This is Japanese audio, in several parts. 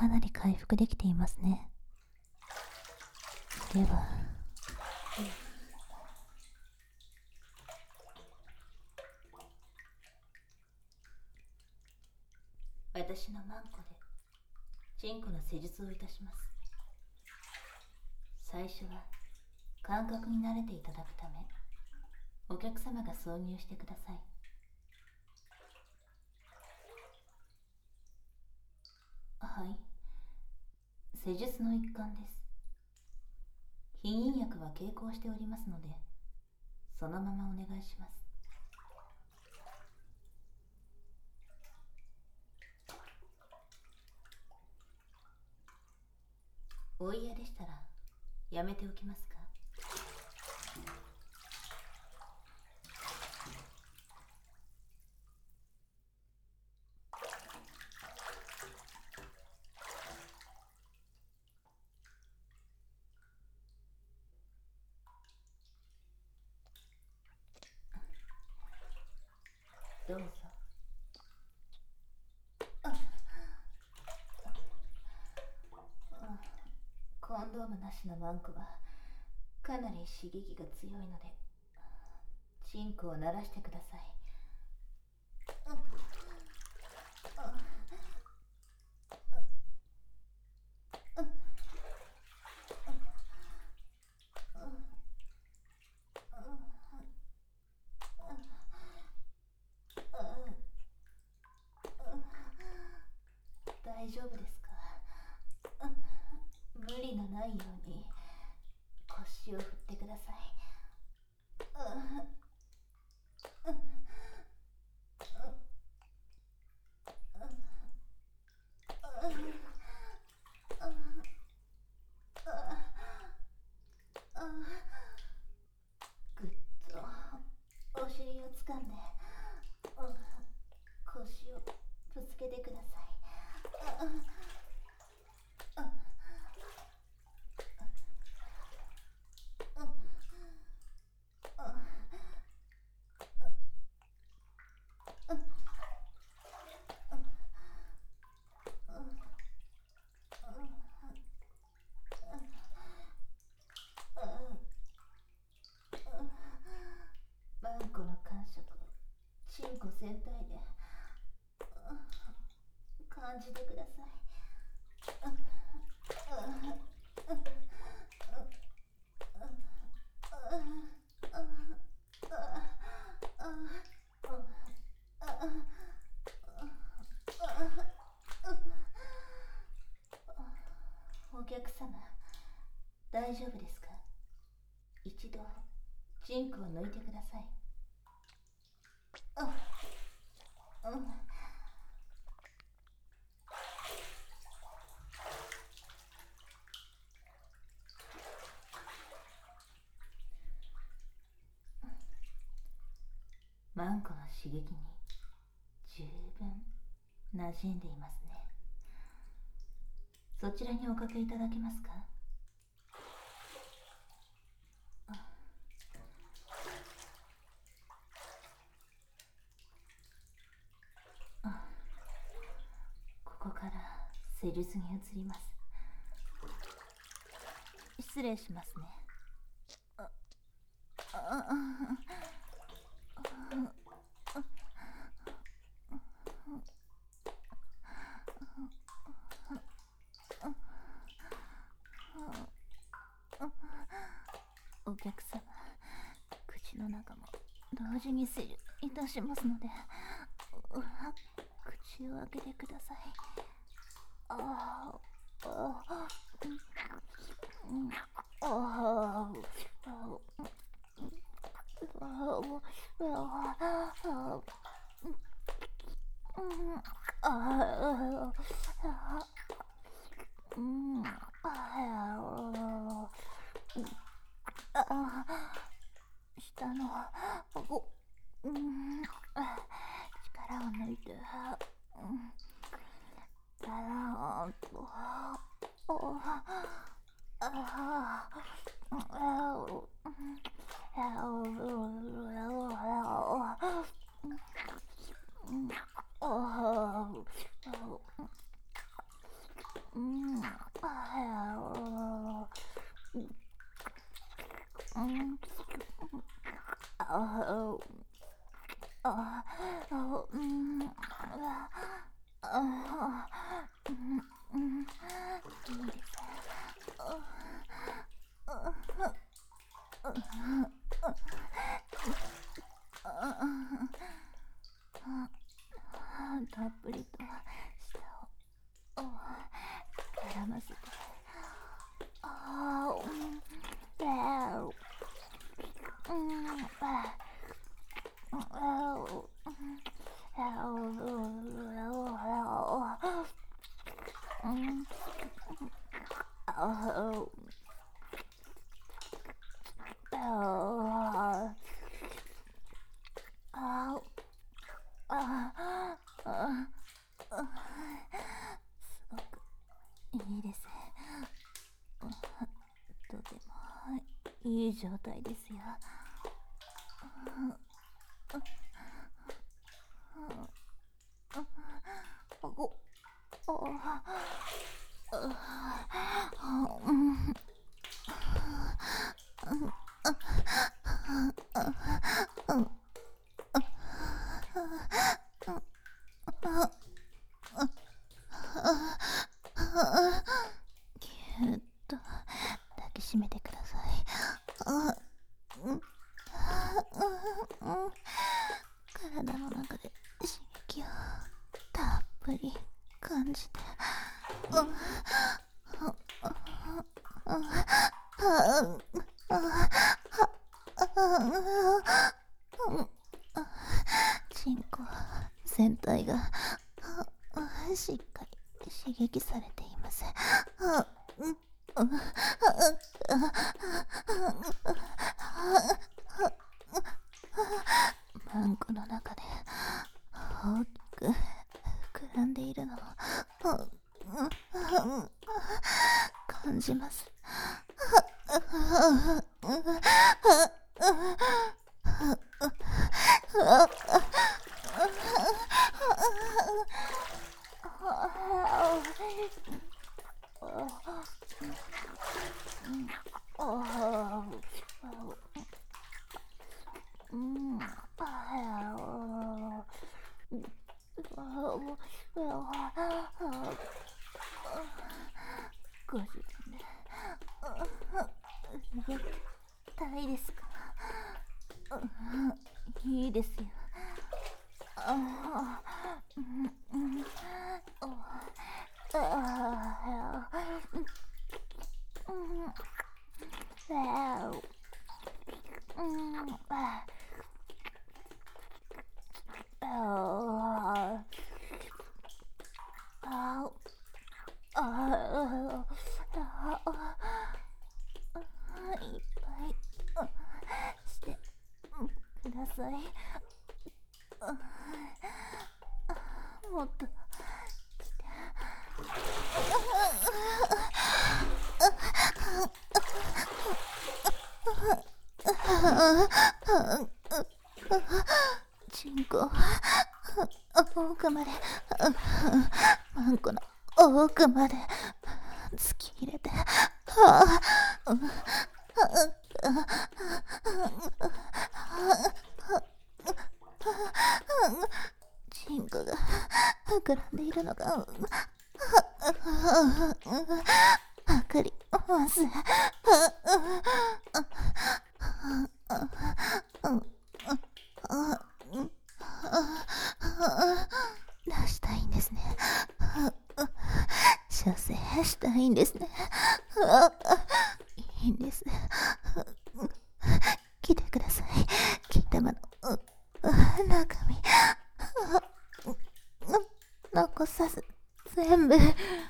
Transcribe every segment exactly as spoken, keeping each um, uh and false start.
かなり回復できていますね。では、私のマンコでチンコの施術をいたします。最初は感覚に慣れていただくため、お客様が挿入してください。はい、施術の一環です。避妊薬は経口しておりますので、そのままお願いします。お嫌でしたらやめておきますか？どうぞ。コンドームなしのマンコはかなり刺激が強いので、チンコを鳴らしてください。大丈夫ですか？無理のないように腰を振ってください。ぐっとお尻をつかんで腰をぶつけてください。マンコの感触をチンコ全体で感じてください。お客様、大丈夫ですか？一度チンコを抜いてください。マンコの刺激に十分馴染んでいますね。そちらにおかけいただけますか？ここから施術に移ります。失礼しますね。お客様、口の中も同時に施術いたしますので、口を開けてください。ああ、ああ、ああ、下のお、うん、力を抜いて、うん、だらーんと、おあああううん、ああ、ああ、うん、ああ、うん、うん、いいです。ああ、ああ、たっぷりと舌を絡ませて、ああ、うん、うん、あいいです。とてもいい状態ですよ。ぎゅっと抱きしめてください。あ、うん、体の中で刺激をたっぷり感じて、チンコ全体がしっかり刺激されています。マンコの中で大きく膨らんでいるのを感じます。ご主人ね、絶対ですか？いいですよ。あうん、いっぱいしてください。もっとチンコ奥まで、マンコの奥まで突き入れて、チンコが膨らんでいるのがわかります。出したいんですね。射精したいんですね。いいんです。来てください。金玉の中身残さず全部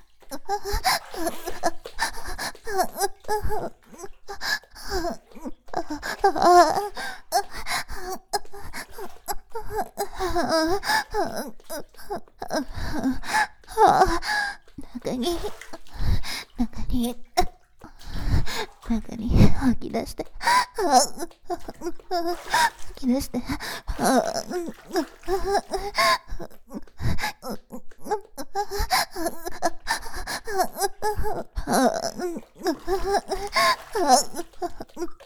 中に中に中に吐き出して吐き出して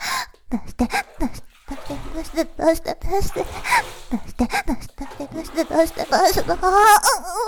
出して出して出して出して出して出して出して出して出して出して出してああ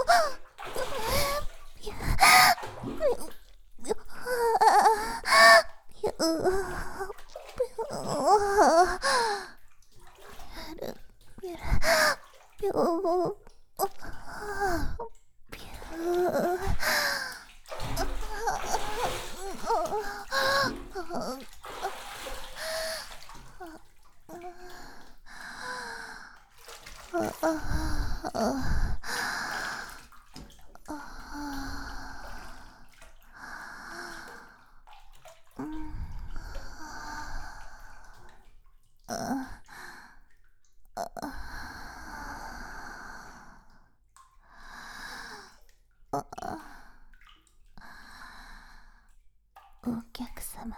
お客様、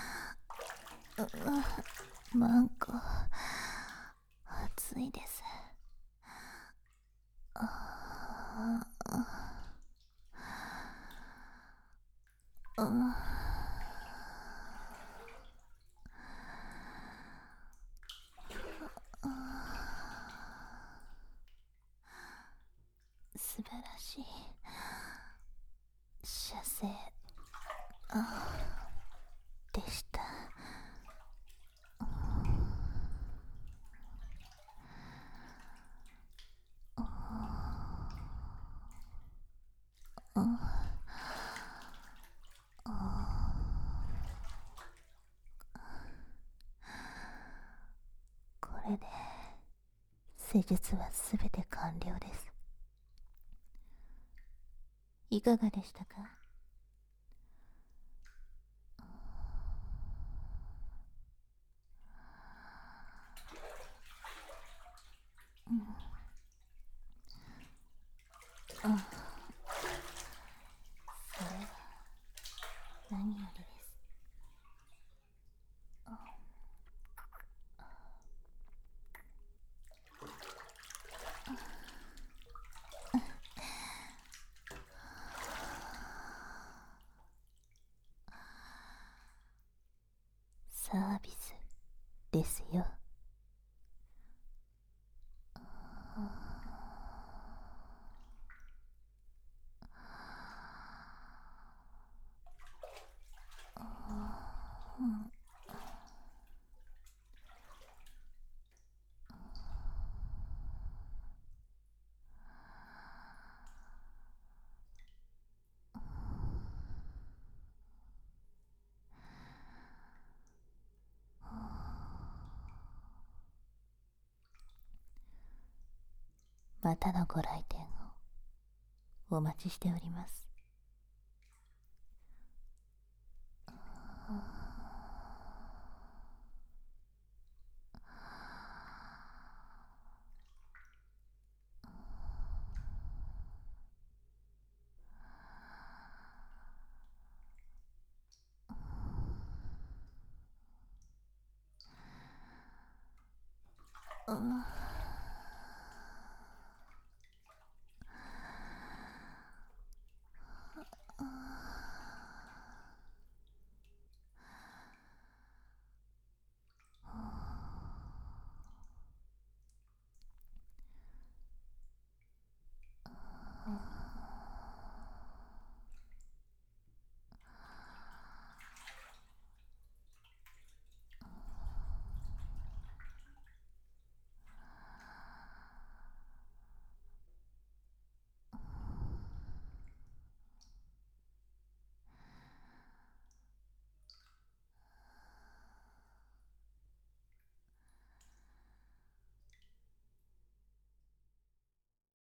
マンコ暑いです。ああ素晴らしい射精でした。これで施術はすべて完了です。いかがでしたか？うん、あ、それは何よりです。サービスですよ。またのご来店をお待ちしております。うん